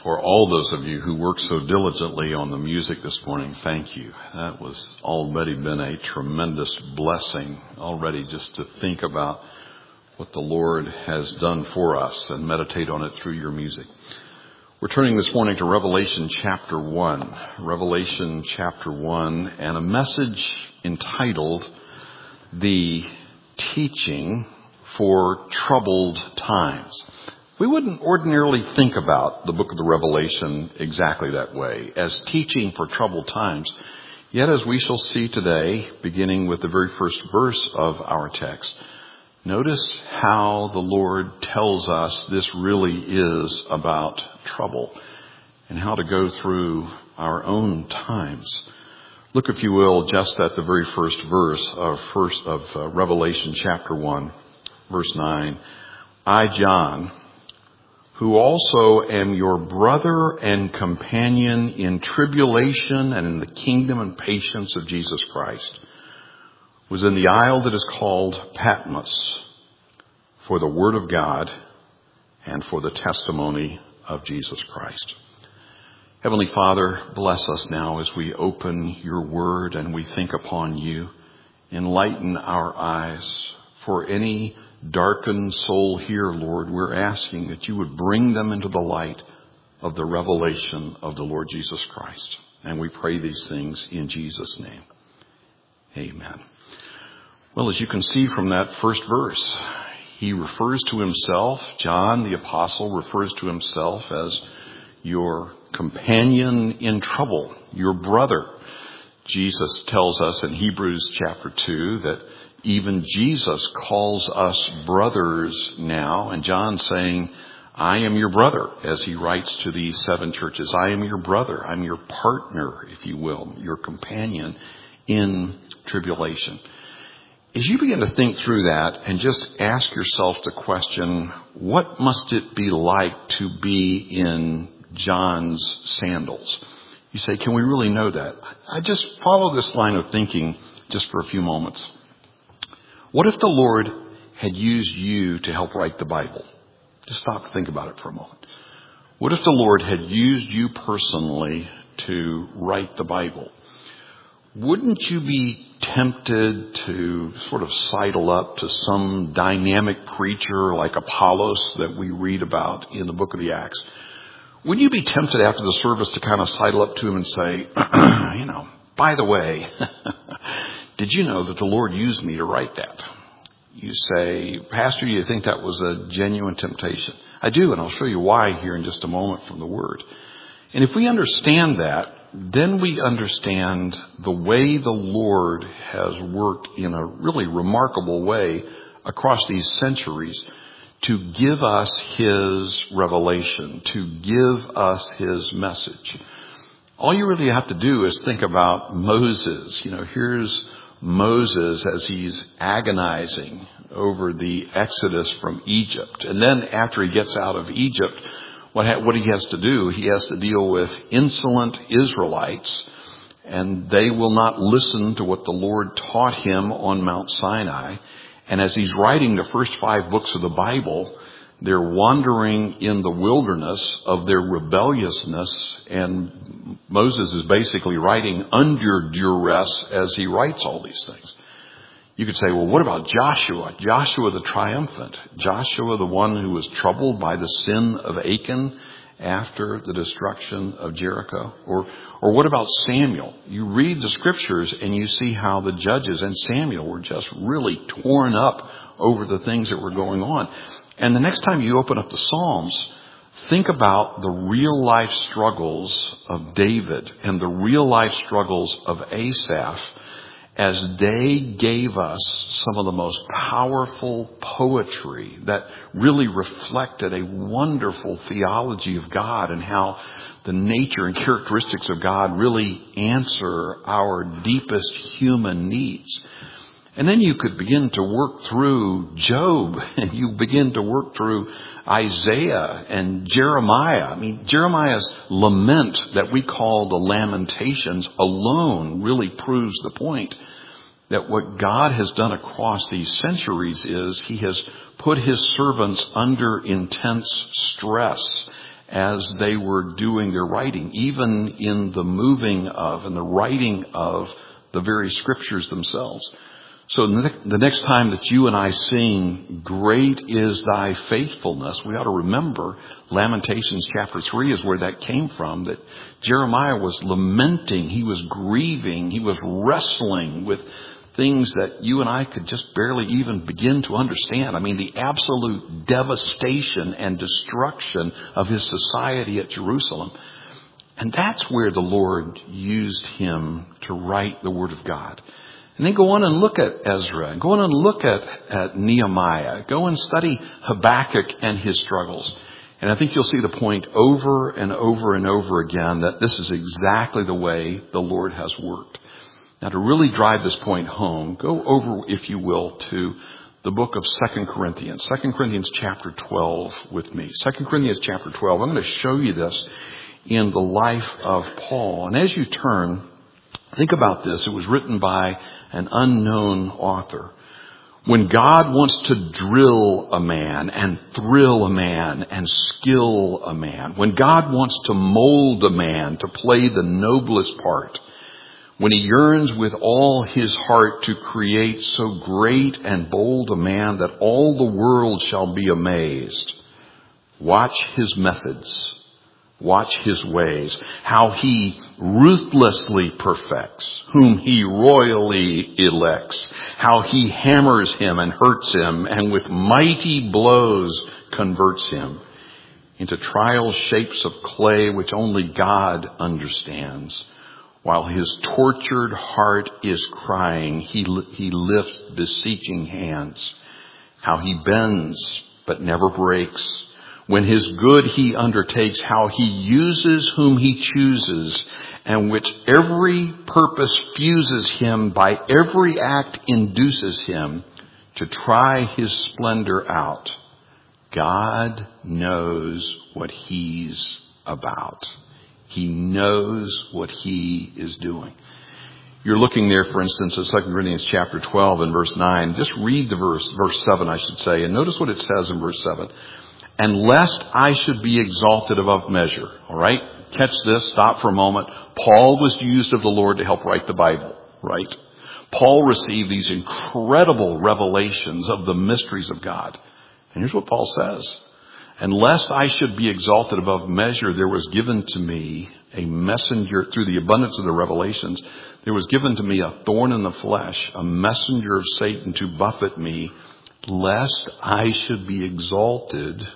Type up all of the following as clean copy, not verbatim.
For all those of you who worked so diligently on the music this morning, thank you. That was already been a tremendous blessing already, just to think about what the Lord has done for us and meditate on it through your music. We're turning this morning to Revelation chapter 1. Revelation chapter 1, and a message entitled The Teaching for Troubled Times. We wouldn't ordinarily think about the book of the Revelation exactly that way, as teaching for troubled times. Yet, as we shall see today, beginning with the very first verse of our text, notice how the Lord tells us this really is about trouble and how to go through our own times. Look, if you will, just at the very first verse of Revelation chapter 1, verse 9. I, John, who also am your brother and companion in tribulation and in the kingdom and patience of Jesus Christ, was in the isle that is called Patmos for the word of God and for the testimony of Jesus Christ. Heavenly Father, bless us now as we open your word and we think upon you. Enlighten our eyes. For any darkened soul here, Lord, we're asking that you would bring them into the light of the revelation of the Lord Jesus Christ. And we pray these things in Jesus' name. Amen. Well, as you can see from that first verse, he refers to himself, John the apostle refers to himself as your companion in trouble, your brother. Jesus tells us in Hebrews chapter 2 that even Jesus calls us brothers now, and John's saying, I am your brother, as he writes to these 7 churches. I am your brother. I'm your partner, if you will, your companion in tribulation. As you begin to think through that and just ask yourself the question, what must it be like to be in John's sandals? You say, can we really know that? I just follow this line of thinking just for a few moments. What if the Lord had used you to help write the Bible? Just stop to think about it for a moment. What if the Lord had used you personally to write the Bible? Wouldn't you be tempted to sort of sidle up to some dynamic preacher like Apollos that we read about in the book of the Acts? Would you be tempted after the service to kind of sidle up to him and say, by the way, did you know that the Lord used me to write that? You say, Pastor, you think that was a genuine temptation? I do, and I'll show you why here in just a moment from the Word. And if we understand that, then we understand the way the Lord has worked in a really remarkable way across these centuries to give us his revelation, to give us his message. All you really have to do is think about Moses. Here's Moses as he's agonizing over the exodus from Egypt. And then after he gets out of Egypt, what he has to do, he has to deal with insolent Israelites, and they will not listen to what the Lord taught him on Mount Sinai. And as he's writing the first 5 books of the Bible, they're wandering in the wilderness of their rebelliousness, and Moses is basically writing under duress as he writes all these things. You could say, well, what about Joshua? Joshua the triumphant. Joshua the one who was troubled by the sin of Achan after the destruction of Jericho? Or what about Samuel? You read the scriptures and you see how the judges and Samuel were just really torn up over the things that were going on. And the next time you open up the Psalms, think about the real life struggles of David and the real life struggles of Asaph as they gave us some of the most powerful poetry that really reflected a wonderful theology of God and how the nature and characteristics of God really answer our deepest human needs. And then you could begin to work through Job, and you begin to work through Isaiah and Jeremiah. Jeremiah's lament that we call the Lamentations alone really proves the point that what God has done across these centuries is he has put his servants under intense stress as they were doing their writing, even in the moving of and the writing of the very scriptures themselves. So the next time that you and I sing, "Great is thy faithfulness," we ought to remember Lamentations chapter 3 is where that came from, that Jeremiah was lamenting, he was grieving, he was wrestling with things that you and I could just barely even begin to understand. I mean, the absolute devastation and destruction of his society at Jerusalem. And that's where the Lord used him to write the Word of God. And then go on and look at Ezra. Go on and look at Nehemiah. Go and study Habakkuk and his struggles. And I think you'll see the point over and over and over again that this is exactly the way the Lord has worked. Now, to really drive this point home, go over, if you will, to the book of 2 Corinthians. 2 Corinthians chapter 12 with me. 2 Corinthians chapter 12. I'm going to show you this in the life of Paul. And as you turn, think about this. It was written by an unknown author. When God wants to drill a man and thrill a man and skill a man, when God wants to mold a man to play the noblest part, when he yearns with all his heart to create so great and bold a man that all the world shall be amazed, watch his methods. Watch his ways, how he ruthlessly perfects, whom he royally elects, how he hammers him and hurts him, and with mighty blows converts him into trial shapes of clay which only God understands. While his tortured heart is crying, he lifts beseeching hands, how he bends but never breaks. When his good he undertakes, how he uses whom he chooses, and which every purpose fuses him, by every act induces him to try his splendor out. God knows what he's about. He knows what he is doing. You're looking there, for instance, at 2 Corinthians chapter 12 and verse 9. Just read the verse 7, I should say, and notice what it says in verse 7. "And lest I should be exalted above measure." All right? Catch this. Stop for a moment. Paul was used of the Lord to help write the Bible, right? Paul received these incredible revelations of the mysteries of God. And here's what Paul says. "And lest I should be exalted above measure, there was given to me a messenger," through the abundance of the revelations, "there was given to me a thorn in the flesh, a messenger of Satan to buffet me, lest I should be exalted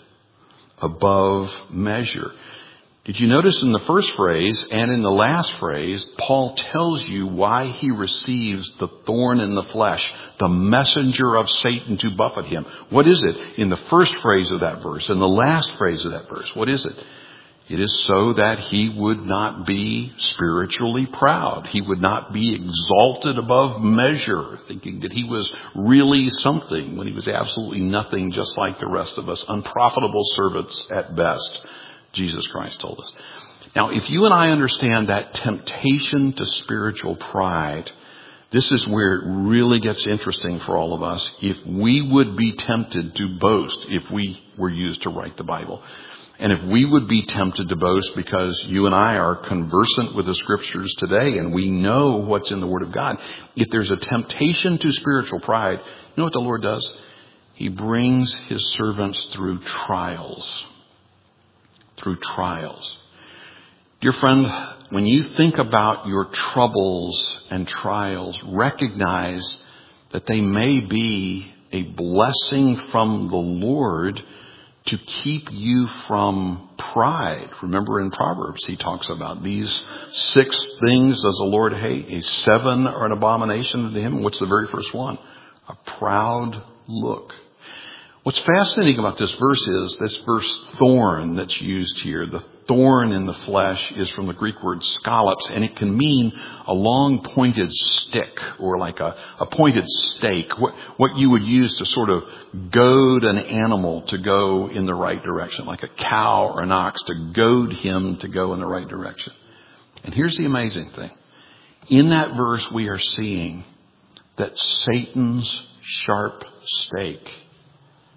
above measure." Did you notice in the first phrase and in the last phrase, Paul tells you why he receives the thorn in the flesh, the messenger of Satan to buffet him? What is it in the first phrase of that verse and the last phrase of that verse? What is it? It is so that he would not be spiritually proud. He would not be exalted above measure, thinking that he was really something when he was absolutely nothing, just like the rest of us. Unprofitable servants at best, Jesus Christ told us. Now, if you and I understand that temptation to spiritual pride, this is where it really gets interesting for all of us. If we would be tempted to boast, if we were used to write the Bible, and if we would be tempted to boast because you and I are conversant with the scriptures today and we know what's in the Word of God, if there's a temptation to spiritual pride, you know what the Lord does? He brings his servants through trials. Through trials. Dear friend, when you think about your troubles and trials, recognize that they may be a blessing from the Lord to keep you from pride. Remember in Proverbs, he talks about these 6 things does the Lord hate. 7 are an abomination to him. What's the very first one? A proud look. What's fascinating about this verse is this verse thorn that's used here. The thorn in the flesh is from the Greek word scallops, and it can mean a long pointed stick or like a pointed stake. What you would use to sort of goad an animal to go in the right direction, like a cow or an ox, to goad him to go in the right direction. And here's the amazing thing. In that verse, we are seeing that Satan's sharp stake,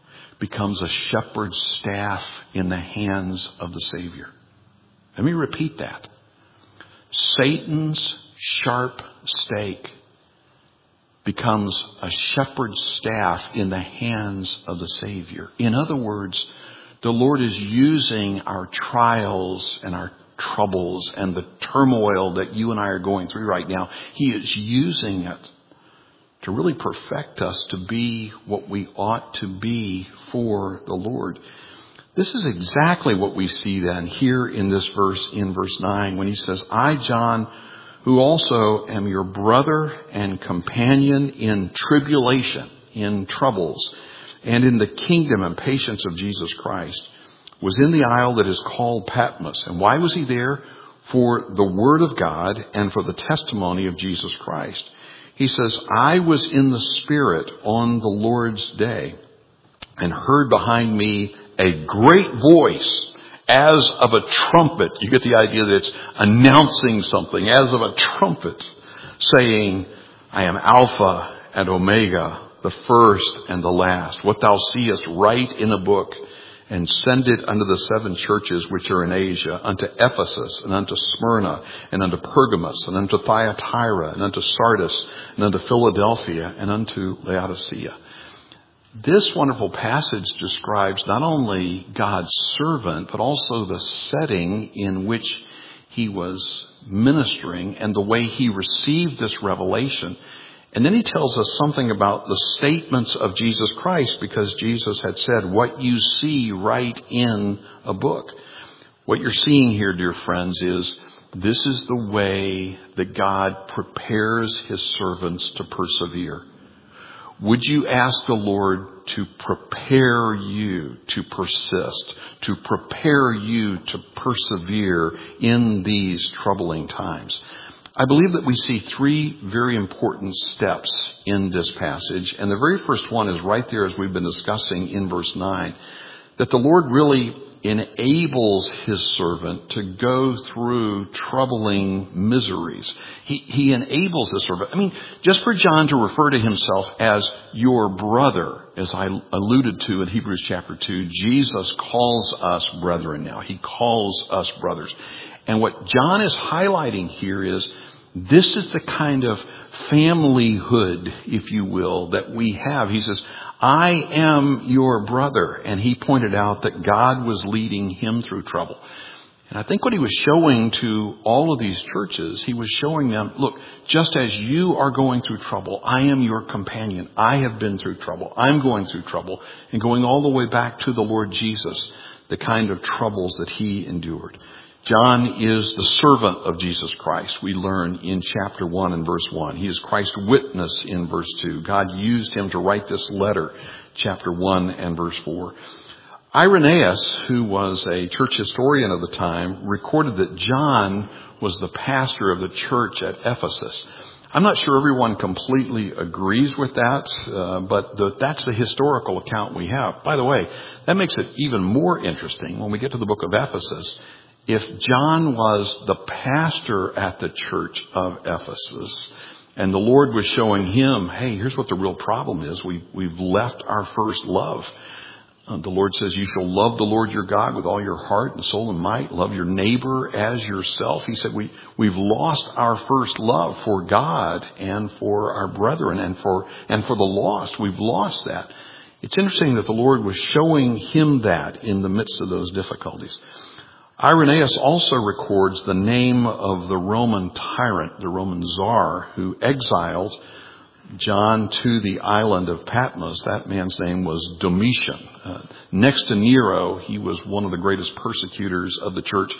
becomes a shepherd's staff in the hands of the Savior. Let me repeat that. Satan's sharp stake becomes a shepherd's staff in the hands of the Savior. In other words, the Lord is using our trials and our troubles and the turmoil that you and I are going through right now. He is using it to really perfect us to be what we ought to be for the Lord. This is exactly what we see then here in this verse, in verse 9, when he says, I, John, who also am your brother and companion in tribulation, in troubles, and in the kingdom and patience of Jesus Christ, was in the isle that is called Patmos. And why was he there? For the word of God and for the testimony of Jesus Christ. He says, I was in the Spirit on the Lord's day and heard behind me a great voice as of a trumpet. You get the idea that it's announcing something, as of a trumpet, saying, I am Alpha and Omega, the first and the last. What thou seest, write in a book and send it unto the 7 churches which are in Asia, unto Ephesus, and unto Smyrna, and unto Pergamos, and unto Thyatira, and unto Sardis, and unto Philadelphia, and unto Laodicea. This wonderful passage describes not only God's servant, but also the setting in which he was ministering and the way he received this revelation. And then he tells us something about the statements of Jesus Christ, because Jesus had said, what you see, write in a book. What you're seeing here, dear friends, is this is the way that God prepares his servants to persevere. Would you ask the Lord to prepare you to persist, to prepare you to persevere in these troubling times? I believe that we see 3 very important steps in this passage. And the very first one is right there, as we've been discussing in verse 9, that the Lord really enables his servant to go through troubling miseries. He enables his servant. I mean, just for John to refer to himself as your brother, as I alluded to in Hebrews chapter 2, Jesus calls us brethren now. He calls us brothers. And what John is highlighting here is this is the kind of familyhood, if you will, that we have. He says, I am your brother. And he pointed out that God was leading him through trouble. And I think what he was showing to all of these churches, he was showing them, look, just as you are going through trouble, I am your companion. I have been through trouble. I'm going through trouble. And going all the way back to the Lord Jesus, the kind of troubles that he endured. John is the servant of Jesus Christ. We learn in chapter 1 and verse 1. He is Christ's witness in verse 2. God used him to write this letter, chapter 1 and verse 4. Irenaeus, who was a church historian of the time, recorded that John was the pastor of the church at Ephesus. I'm not sure everyone completely agrees with that, but that's the historical account we have. By the way, that makes it even more interesting when we get to the book of Ephesus. If John was the pastor at the church of Ephesus and the Lord was showing him, hey, here's what the real problem is. We've left our first love. The Lord says, you shall love the Lord your God with all your heart and soul and might. Love your neighbor as yourself. He said, we've lost our first love for God and for our brethren and for the lost. We've lost that. It's interesting that the Lord was showing him that in the midst of those difficulties. Irenaeus also records the name of the Roman tyrant, the Roman czar, who exiled John to the island of Patmos. That man's name was Domitian. Next to Nero, he was one of the greatest persecutors of the church.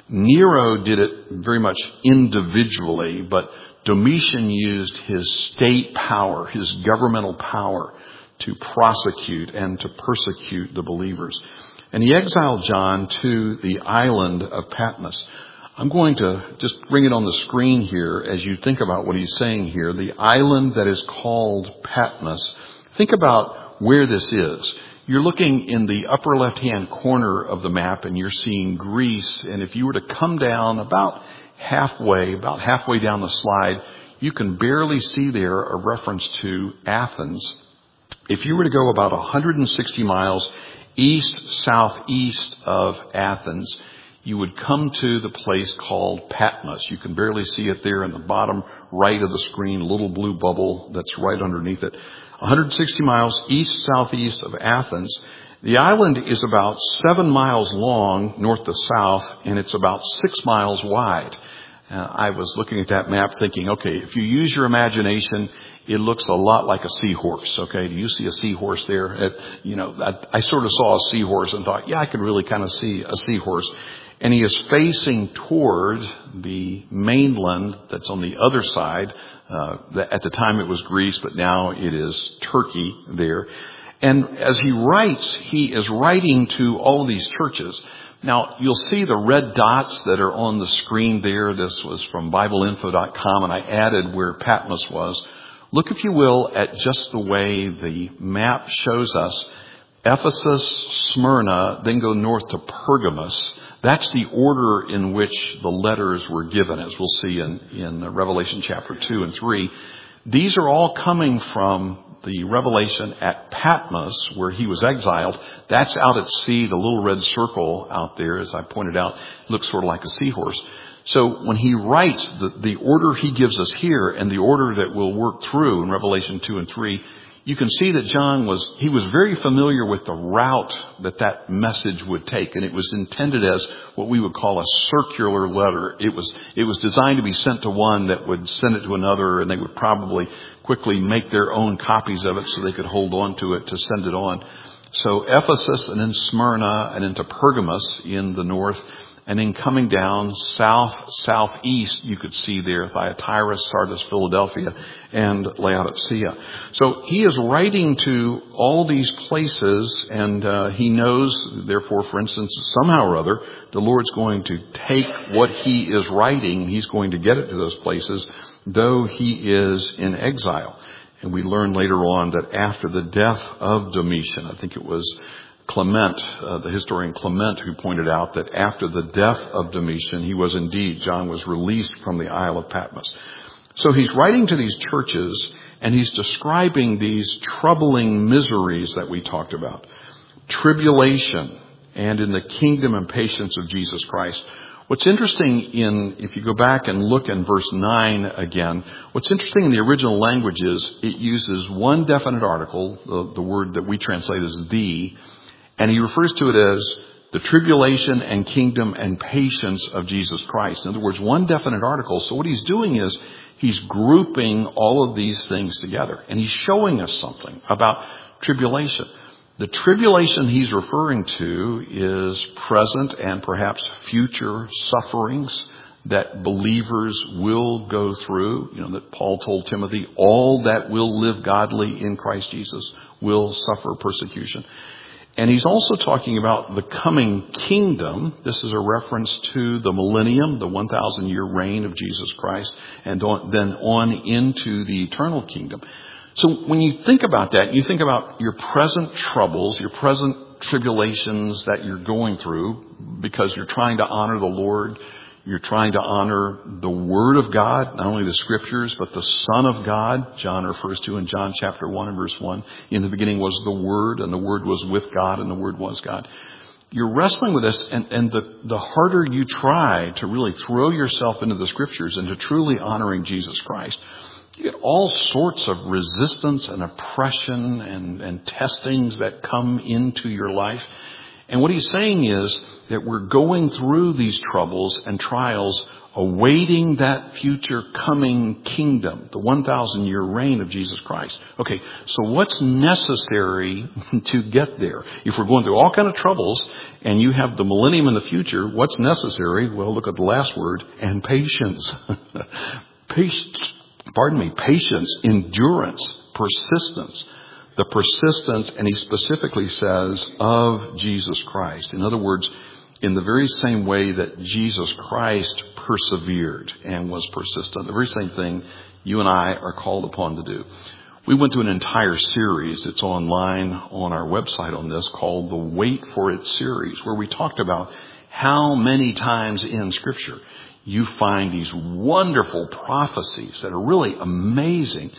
Nero did it very much individually, but Domitian used his state power, his governmental power, to prosecute and to persecute the believers. And he exiled John to the island of Patmos. I'm going to just bring it on the screen here as you think about what he's saying here. The island that is called Patmos. Think about where this is. You're looking in the upper left-hand corner of the map and you're seeing Greece. And if you were to come down about halfway down the slide, you can barely see there a reference to Athens. If you were to go about 160 miles east-southeast of Athens, you would come to the place called Patmos. You can barely see it there in the bottom right of the screen, a little blue bubble that's right underneath it. 160 miles east-southeast of Athens. The island is about 7 miles long north to south, and it's about 6 miles wide. I was looking at that map thinking, okay, if you use your imagination, it looks a lot like a seahorse. Okay, do you see a seahorse there? I sort of saw a seahorse and thought, yeah, I could really kind of see a seahorse. And he is facing toward the mainland that's on the other side. At the time it was Greece, but now it is Turkey there. And as he writes, he is writing to all these churches. Now, you'll see the red dots that are on the screen there. This was from BibleInfo.com, and I added where Patmos was. Look, if you will, at just the way the map shows us. Ephesus, Smyrna, then go north to Pergamos. That's the order in which the letters were given, as we'll see in Revelation chapter 2 and 3. These are all coming from the revelation at Patmos, where he was exiled. That's out at sea, the little red circle out there, as I pointed out, looks sort of like a seahorse. So when he writes, the order he gives us here and the order that we'll work through in Revelation 2 and 3, you can see that John was very familiar with the route that message would take, and it was intended as what we would call a circular letter. It was designed to be sent to one that would send it to another, and they would probably quickly make their own copies of it so they could hold on to it to send it on. So Ephesus, and then Smyrna, and into Pergamos in the north, and then coming down southeast, you could see there Thyatira, Sardis, Philadelphia, and Laodicea. So he is writing to all these places, and he knows, therefore, for instance, somehow or other, the Lord's going to take what he is writing, and he's going to get it to those places, though he is in exile. And we learn later on that after the death of Domitian, I think it was Clement, the historian Clement, who pointed out that after the death of Domitian, John was released from the Isle of Patmos. So he's writing to these churches, and he's describing these troubling miseries that we talked about. Tribulation, and in the kingdom and patience of Jesus Christ. What's interesting if you go back and look in verse 9 again, what's interesting in the original language is it uses one definite article, the word that we translate as the, and he refers to it as the tribulation and kingdom and patience of Jesus Christ. In other words, one definite article. So what he's doing is he's grouping all of these things together, and he's showing us something about tribulation. The tribulation he's referring to is present and perhaps future sufferings that believers will go through. That Paul told Timothy, all that will live godly in Christ Jesus will suffer persecution. And he's also talking about the coming kingdom. This is a reference to the millennium, the 1,000-year reign of Jesus Christ, and then on into the eternal kingdom. So when you think about that, you think about your present troubles, your present tribulations that you're going through because you're trying to honor the Lord. You're trying to honor the Word of God, not only the Scriptures, but the Son of God. John refers to in John chapter 1 and verse 1, in the beginning was the Word, and the Word was with God, and the Word was God. You're wrestling with this, and the harder you try to really throw yourself into the Scriptures and to truly honoring Jesus Christ, you get all sorts of resistance and oppression and testings that come into your life. And what he's saying is that we're going through these troubles and trials, awaiting that future coming kingdom, the 1,000-year reign of Jesus Christ. Okay, so what's necessary to get there? If we're going through all kinds of troubles and you have the millennium in the future, what's necessary? Well, look at the last word, and patience. Patience, endurance, persistence. The persistence, and he specifically says, of Jesus Christ. In other words, in the very same way that Jesus Christ persevered and was persistent, the very same thing you and I are called upon to do. We went to an entire series, it's online on our website on this, called the Wait for It series, where we talked about how many times in Scripture you find these wonderful prophecies that are really amazing.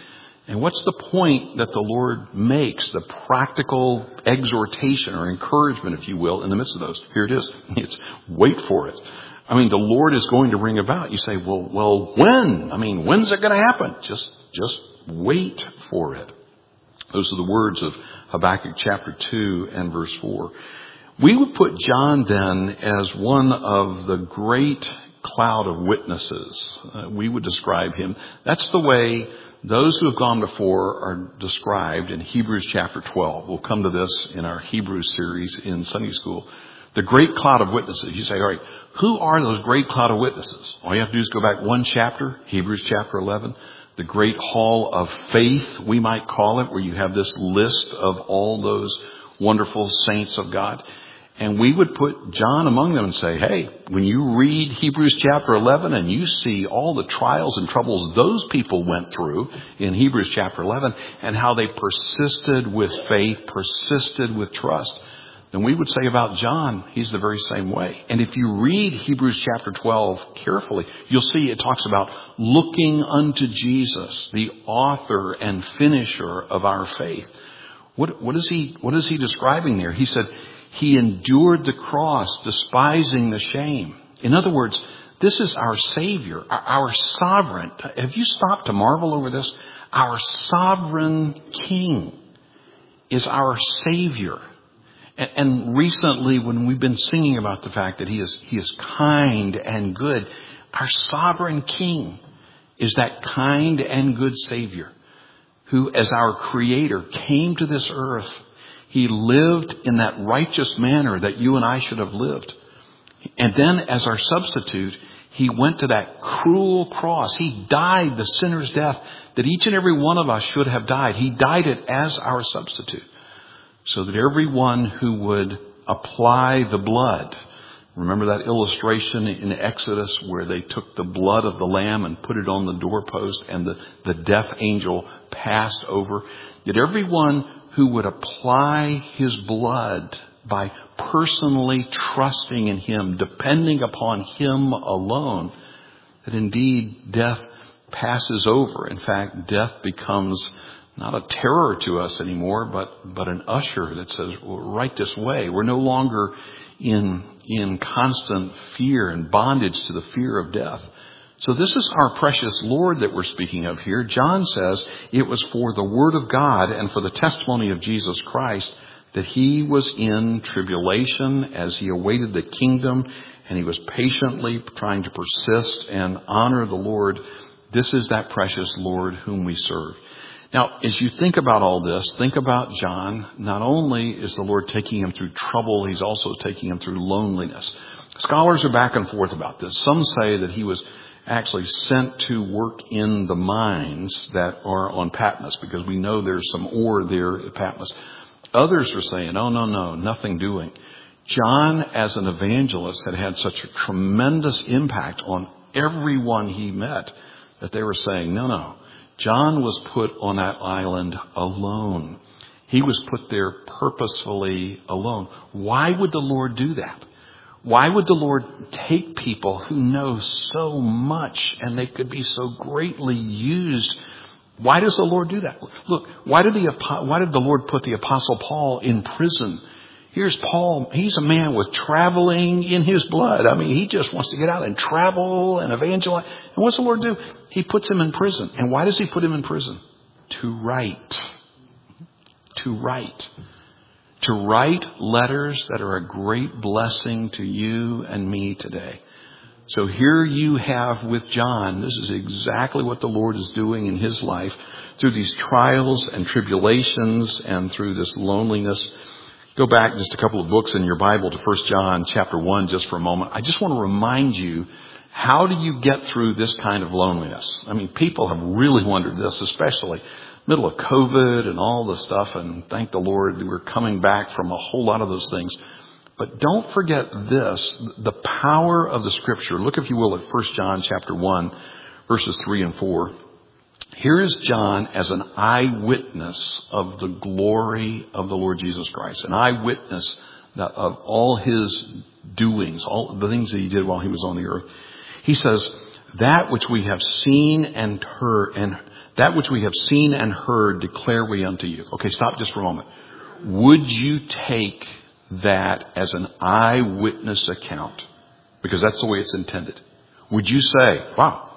And what's the point that the Lord makes, the practical exhortation or encouragement, if you will, in the midst of those? Here it is. It's wait for it. I mean, the Lord is going to bring about. You say, well, when? I mean, when's it going to happen? Just wait for it. Those are the words of Habakkuk chapter 2 and verse 4. We would put John then as one of the great cloud of witnesses. We would describe him. That's the way those who have gone before are described in Hebrews chapter 12. We'll come to this in our Hebrews series in Sunday school. The great cloud of witnesses. You say, all right, who are those great cloud of witnesses? All you have to do is go back one chapter, Hebrews chapter 11. The great hall of faith, we might call it, where you have this list of all those wonderful saints of God. And we would put John among them and say, hey, when you read Hebrews chapter 11 and you see all the trials and troubles those people went through in Hebrews chapter 11 and how they persisted with faith, persisted with trust, then we would say about John, he's the very same way. And if you read Hebrews chapter 12 carefully, you'll see it talks about looking unto Jesus, the author and finisher of our faith. What is he describing there? He said, he endured the cross, despising the shame. In other words, this is our Savior, our sovereign. Have you stopped to marvel over this? Our sovereign King is our Savior. And recently, when we've been singing about the fact that He is kind and good, our sovereign King is that kind and good Savior who, as our Creator, came to this earth. He lived in that righteous manner that you and I should have lived. And then as our substitute, He went to that cruel cross. He died the sinner's death that each and every one of us should have died. He died it as our substitute so that everyone who would apply the blood. Remember that illustration in Exodus where they took the blood of the lamb and put it on the doorpost and the death angel passed over? That everyone who would apply His blood by personally trusting in Him, depending upon Him alone, that indeed death passes over. In fact, death becomes not a terror to us anymore, but an usher that says, well, right this way. We're no longer in constant fear and bondage to the fear of death. So this is our precious Lord that we're speaking of here. John says it was for the Word of God and for the testimony of Jesus Christ that He was in tribulation as He awaited the kingdom, and He was patiently trying to persist and honor the Lord. This is that precious Lord whom we serve. Now, as you think about all this, think about John. Not only is the Lord taking him through trouble, He's also taking him through loneliness. Scholars are back and forth about this. Some say that he was actually sent to work in the mines that are on Patmos, because we know there's some ore there at Patmos. Others are saying, oh, no, nothing doing. John, as an evangelist, had such a tremendous impact on everyone he met that they were saying, no. John was put on that island alone. He was put there purposefully alone. Why would the Lord do that? Why would the Lord take people who know so much and they could be so greatly used? Why does the Lord do that? Look, why did the Lord put the Apostle Paul in prison? Here's Paul. He's a man with traveling in his blood. I mean, he just wants to get out and travel and evangelize. And what's the Lord do? He puts him in prison. And why does He put him in prison? To write. To write. To write letters that are a great blessing to you and me today. So here you have with John, this is exactly what the Lord is doing in his life through these trials and tribulations and through this loneliness. Go back just a couple of books in your Bible to 1 John chapter 1 just for a moment. I just want to remind you, how do you get through this kind of loneliness? I mean, people have really wondered this, especially middle of COVID and all the stuff. And thank the Lord we're coming back from a whole lot of those things. But don't forget this, the power of the Scripture. Look, if you will, at 1 John chapter 1, verses 3 and 4. Here is John as an eyewitness of the glory of the Lord Jesus Christ, an eyewitness of all His doings, all the things that He did while He was on the earth. He says, That which we have seen and heard, declare we unto you. Okay, stop just for a moment. Would you take that as an eyewitness account? Because that's the way it's intended. Would you say, wow,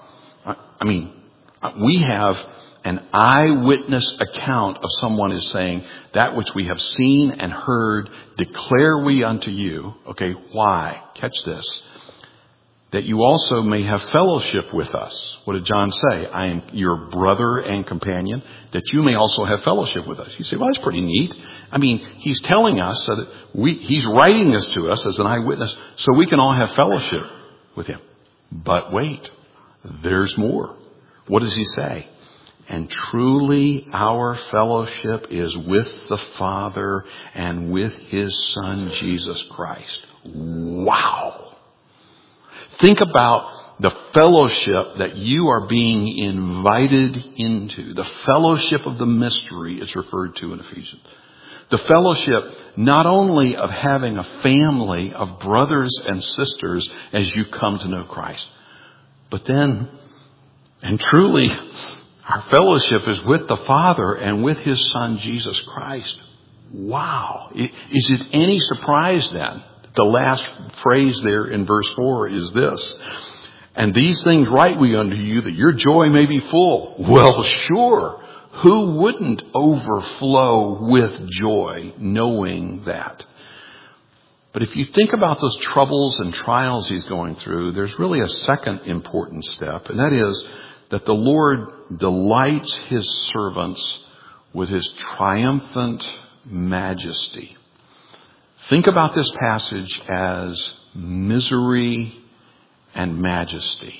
we have an eyewitness account of someone is saying, that which we have seen and heard, declare we unto you. Okay, why? Catch this. That you also may have fellowship with us. What did John say? I am your brother and companion, that you may also have fellowship with us. You say, well, that's pretty neat. He's telling us so that he's writing this to us as an eyewitness so we can all have fellowship with him. But wait, there's more. What does he say? And truly our fellowship is with the Father and with his Son, Jesus Christ. Wow. Think about the fellowship that you are being invited into. The fellowship of the mystery is referred to in Ephesians. The fellowship not only of having a family of brothers and sisters as you come to know Christ, but then, and truly, our fellowship is with the Father and with his Son, Jesus Christ. Wow. Is it any surprise then? The last phrase there in verse 4 is this. And these things write we unto you that your joy may be full. Well, sure. Who wouldn't overflow with joy knowing that? But if you think about those troubles and trials he's going through, there's really a second important step, and that is that the Lord delights his servants with his triumphant majesty. Think about this passage as misery and majesty.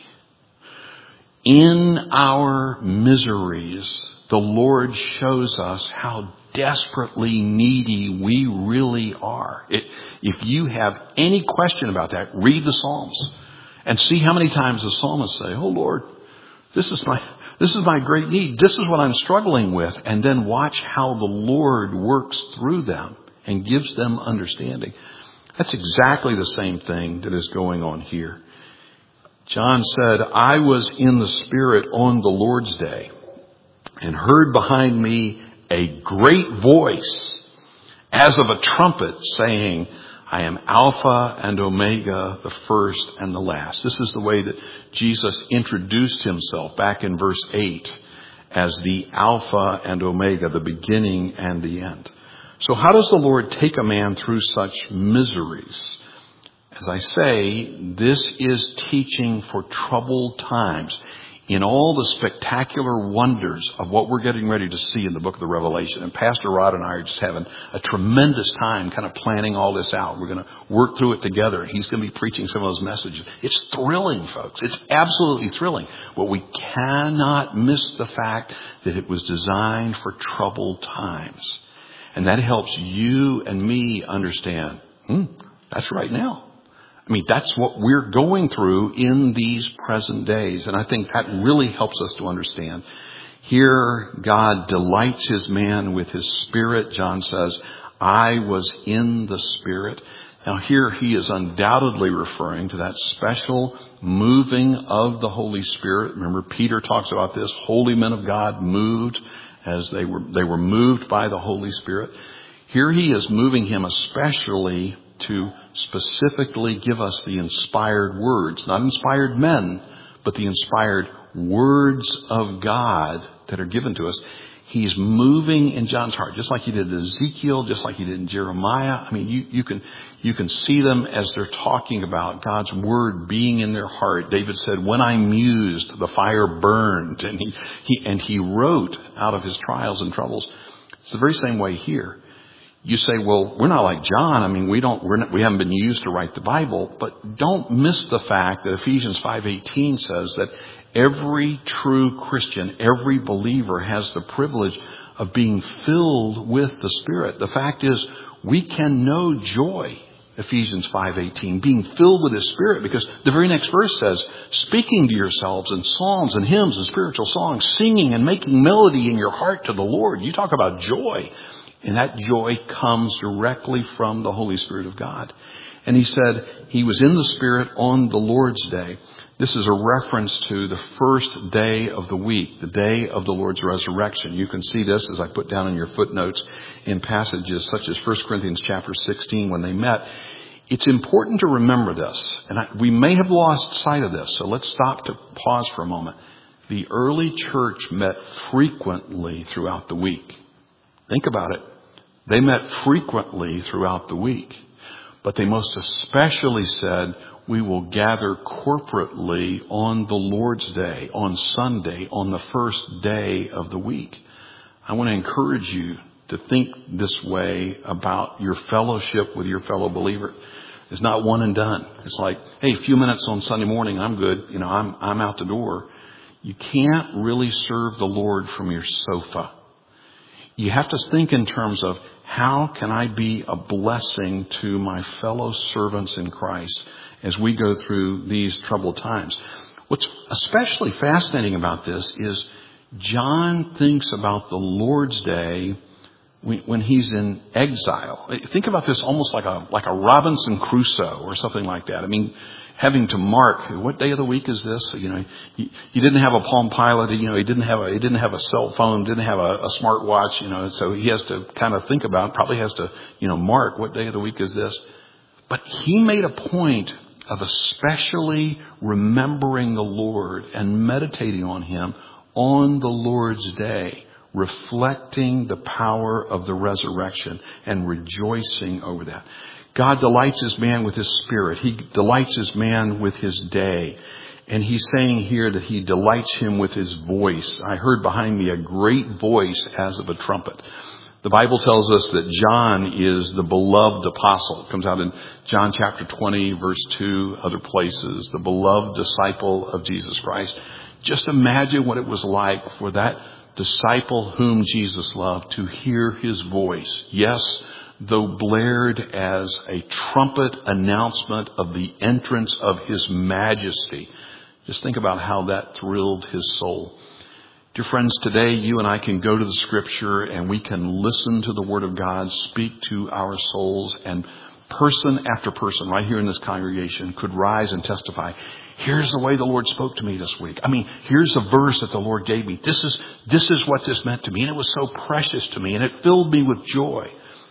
In our miseries, the Lord shows us how desperately needy we really are. If you have any question about that, read the Psalms and see how many times the psalmists say, oh Lord, this is my great need. This is what I'm struggling with. And then watch how the Lord works through them and gives them understanding. That's exactly the same thing that is going on here. John said, I was in the Spirit on the Lord's day and heard behind me a great voice as of a trumpet saying, I am Alpha and Omega, the first and the last. This is the way that Jesus introduced himself back in verse 8 as the Alpha and Omega, the beginning and the end. So how does the Lord take a man through such miseries? As I say, this is teaching for troubled times in all the spectacular wonders of what we're getting ready to see in the book of the Revelation. And Pastor Rod and I are just having a tremendous time kind of planning all this out. We're going to work through it together. He's going to be preaching some of those messages. It's thrilling, folks. It's absolutely thrilling. But we cannot miss the fact that it was designed for troubled times. And that helps you and me understand, that's right now. That's what we're going through in these present days. And I think that really helps us to understand. Here, God delights his man with his Spirit. John says, I was in the Spirit. Now here he is undoubtedly referring to that special moving of the Holy Spirit. Remember, Peter talks about this. Holy men of God moved as they were moved by the Holy Spirit. Here he is moving him especially to specifically give us the inspired words, not inspired men, but the inspired words of God that are given to us. He's moving in John's heart, just like he did in Ezekiel, just like he did in Jeremiah. You can see them as they're talking about God's word being in their heart. David said, when I mused, the fire burned. And he wrote out of his trials and troubles. It's the very same way here. You say, well, we're not like John. We haven't been used to write the Bible, but don't miss the fact that Ephesians 5:18 says that every true Christian, every believer has the privilege of being filled with the Spirit. The fact is, we can know joy, Ephesians 5:18, being filled with His Spirit, because the very next verse says, speaking to yourselves in psalms and hymns and spiritual songs, singing and making melody in your heart to the Lord. You talk about joy. And that joy comes directly from the Holy Spirit of God. And he said he was in the Spirit on the Lord's day. This is a reference to the first day of the week, the day of the Lord's resurrection. You can see this, as I put down in your footnotes, in passages such as 1 Corinthians chapter 16 when they met. It's important to remember this, and we may have lost sight of this, so let's stop to pause for a moment. The early church met frequently throughout the week. Think about it. They met frequently throughout the week. But they most especially said, we will gather corporately on the Lord's Day, on Sunday, on the first day of the week. I want to encourage you to think this way about your fellowship with your fellow believer. It's not one and done. It's like, hey, a few minutes on Sunday morning, I'm good. I'm out the door. You can't really serve the Lord from your sofa. You have to think in terms of, how can I be a blessing to my fellow servants in Christ as we go through these troubled times? What's especially fascinating about this is John thinks about the Lord's Day when he's in exile. Think about this almost like a Robinson Crusoe or something like that. I mean, having to mark what day of the week is this? He didn't have a Palm Pilot. He didn't have a cell phone, didn't have a smartwatch. So he has to kind of think about, probably has to mark what day of the week is this. But he made a point of especially remembering the Lord and meditating on Him on the Lord's Day, reflecting the power of the resurrection and rejoicing over that. God delights His man with His Spirit. He delights His man with His day. And He's saying here that He delights him with His voice. I heard behind me a great voice as of a trumpet. The Bible tells us that John is the beloved apostle. It comes out in John chapter 20, verse 2, other places. The beloved disciple of Jesus Christ. Just imagine what it was like for that disciple whom Jesus loved to hear His voice. Yes, though blared as a trumpet announcement of the entrance of His majesty. Just think about how that thrilled his soul. Dear friends, today you and I can go to the Scripture and we can listen to the Word of God speak to our souls, and person after person right here in this congregation could rise and testify. Here's the way the Lord spoke to me this week. Here's a verse that the Lord gave me. This is what this meant to me, and it was so precious to me, and it filled me with joy.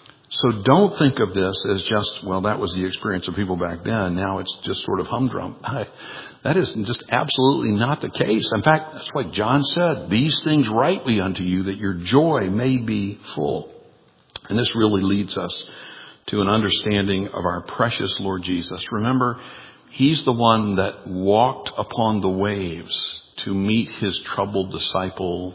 So don't think of this as just, well, that was the experience of people back then. Now it's just sort of humdrum. That is just absolutely not the case. In fact, that's what John said. These things write we unto you that your joy may be full. And this really leads us to an understanding of our precious Lord Jesus. Remember, He's the one that walked upon the waves to meet His troubled disciples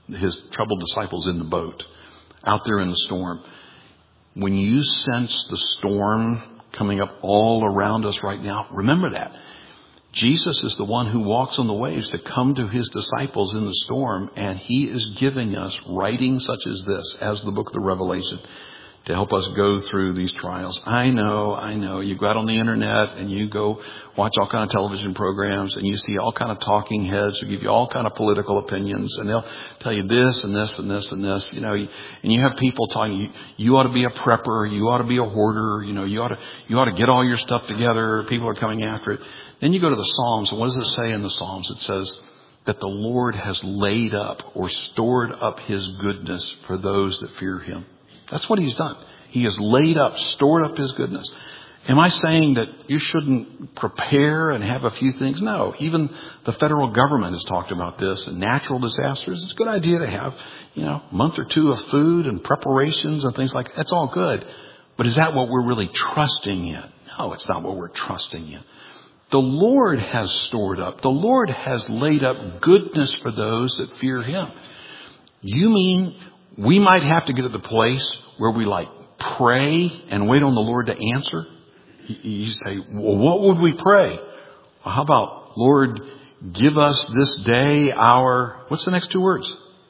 in the boat out there in the storm. When you sense the storm coming up all around us right now, remember that. Jesus is the one who walks on the waves to come to His disciples in the storm, and He is giving us writings such as this, as the book of the Revelation, to help us go through these trials. I know. You go out on the internet and you go watch all kind of television programs and you see all kind of talking heads who give you all kind of political opinions, and they'll tell you this and this and this and this, and you have people telling you ought to be a prepper, you ought to be a hoarder, you ought to get all your stuff together. People are coming after it. Then you go to the Psalms, and what does it say in the Psalms? It says that the Lord has laid up or stored up His goodness for those that fear Him. That's what He's done. He has laid up, stored up His goodness. Am I saying that you shouldn't prepare and have a few things? No. Even the federal government has talked about this, and natural disasters. It's a good idea to have, a month or two of food and preparations and things like that. That's all good. But is that what we're really trusting in? No, it's not what we're trusting in. The Lord has stored up. The Lord has laid up goodness for those that fear Him. You mean we might have to get to the place where we pray and wait on the Lord to answer? You say, well, what would we pray? Well, how about, Lord, give us this day our, what's the next two words?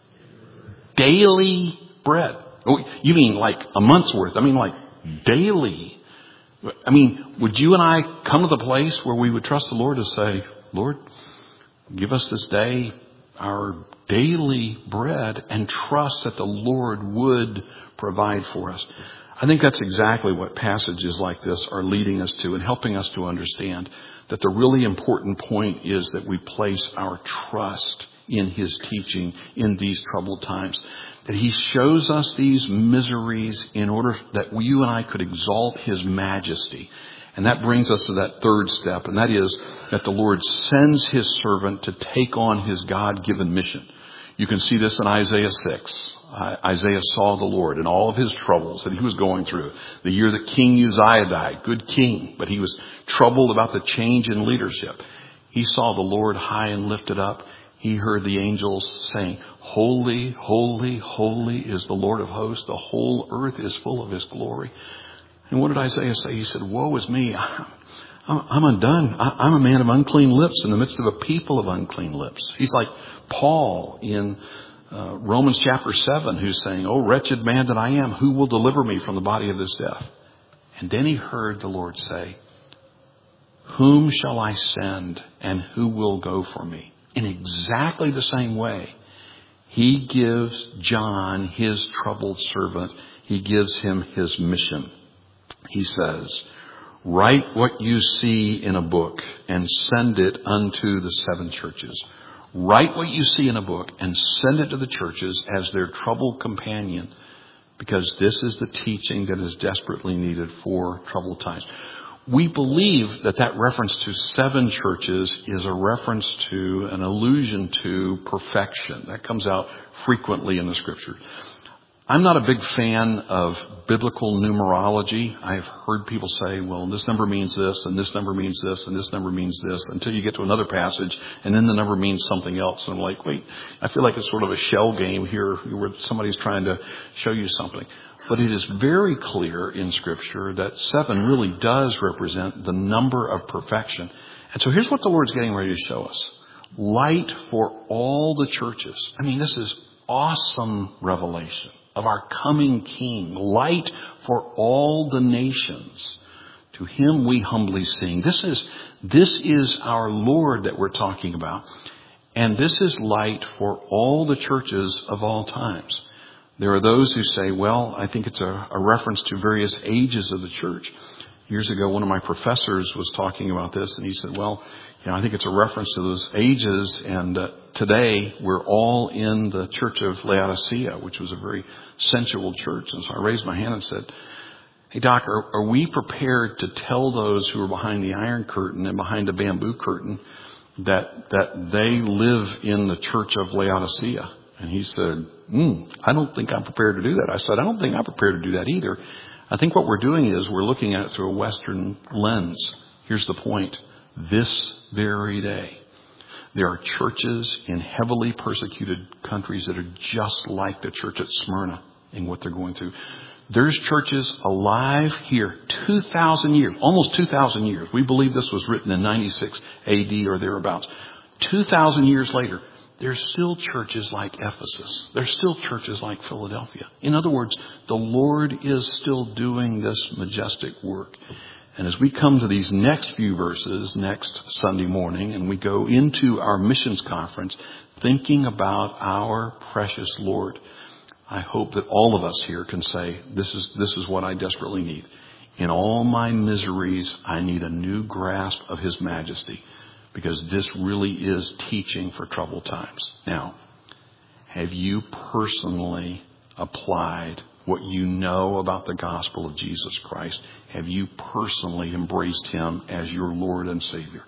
Daily bread. Oh, you mean like a month's worth? I mean like daily. Would you and I come to the place where we would trust the Lord to say, Lord, give us this day our daily bread, and trust that the Lord would provide for us? I think that's exactly what passages like this are leading us to and helping us to understand. that the really important point is that we place our trust in his teaching in these troubled times. That he shows us these miseries in order that you and I could exalt his majesty. And that brings us to that third step, and that is that the Lord sends his servant to take on his God-given mission. You can see this in Isaiah 6. Isaiah saw the Lord and all of his troubles that he was going through. The year that King Uzziah died, good king, but he was troubled about the change in leadership. He saw the Lord high and lifted up. He heard the angels saying, "Holy, holy, holy is the Lord of hosts. The whole earth is full of his glory." And what did Isaiah say? He said, "Woe is me. I'm undone. I'm a man of unclean lips in the midst of a people of unclean lips." He's like Paul in Romans chapter 7, who's saying, "Oh, wretched man that I am, who will deliver me from the body of this death?" And then he heard the Lord say, "Whom shall I send, and who will go for me?" In exactly the same way, he gives John, his troubled servant, he gives him his mission. He says, "Write what you see in a book and send it unto the 7 churches." Write what you see in a book and send it to the churches as their troubled companion, because this is the teaching that is desperately needed for troubled times. We believe that that reference to 7 churches is a reference to, an allusion to perfection. That comes out frequently in the scripture. I'm not a big fan of biblical numerology. I've heard people say, well, this number means this, and this number means this, and this number means this, until you get to another passage, and then the number means something else. And I'm like, wait, I feel like it's sort of a shell game here where somebody's trying to show you something. But it is very clear in Scripture that 7 really does represent the number of perfection. And so here's what the Lord's getting ready to show us. Light for all the churches. I mean, this is awesome revelation of our coming King. Light for all the nations. To him we humbly sing. This is our Lord that we're talking about. And this is light for all the churches of all times. There are those who say, well, I think it's a reference to various ages of the church. Years ago, one of my professors was talking about this, and he said, well, I think it's a reference to those ages, and today we're all in the church of Laodicea, which was a very sensual church. And so I raised my hand and said, hey, Doc, are we prepared to tell those who are behind the iron curtain and behind the bamboo curtain that they live in the church of Laodicea? And he said, I don't think I'm prepared to do that. I said, I don't think I'm prepared to do that either. I think what we're doing is we're looking at it through a Western lens. Here's the point. This very day, there are churches in heavily persecuted countries that are just like the church at Smyrna in what they're going through. There's churches alive here 2,000 years, almost 2,000 years. We believe this was written in 96 AD or thereabouts. 2,000 years later, there's still churches like Ephesus. There's still churches like Philadelphia. In other words, the Lord is still doing this majestic work. And as we come to these next few verses next Sunday morning, and we go into our missions conference thinking about our precious Lord, I hope that all of us here can say, this is what I desperately need. In all my miseries, I need a new grasp of his majesty, because this really is teaching for troubled times. Now, have you personally applied what you know about the gospel of Jesus Christ? Have you personally embraced him as your Lord and Savior?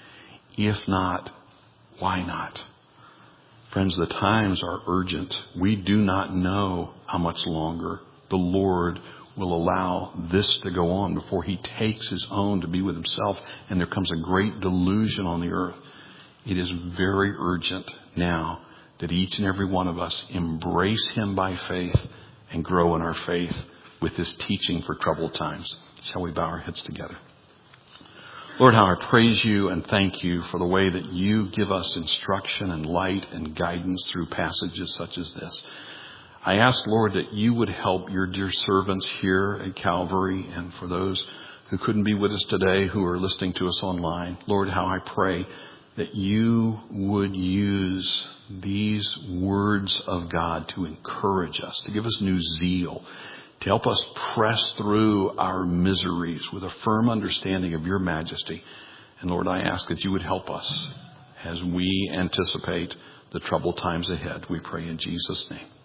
If not, why not? Friends, the times are urgent. We do not know how much longer the Lord will allow this to go on before he takes his own to be with himself, and there comes a great delusion on the earth. It is very urgent now that each and every one of us embrace him by faith and grow in our faith with this teaching for troubled times. Shall we bow our heads together? Lord, how I praise you and thank you for the way that you give us instruction and light and guidance through passages such as this. I ask, Lord, that you would help your dear servants here at Calvary, and for those who couldn't be with us today who are listening to us online. Lord, how I pray that you would use these words of God to encourage us, to give us new zeal, to help us press through our miseries with a firm understanding of your majesty. And Lord, I ask that you would help us as we anticipate the troubled times ahead. We pray in Jesus' name.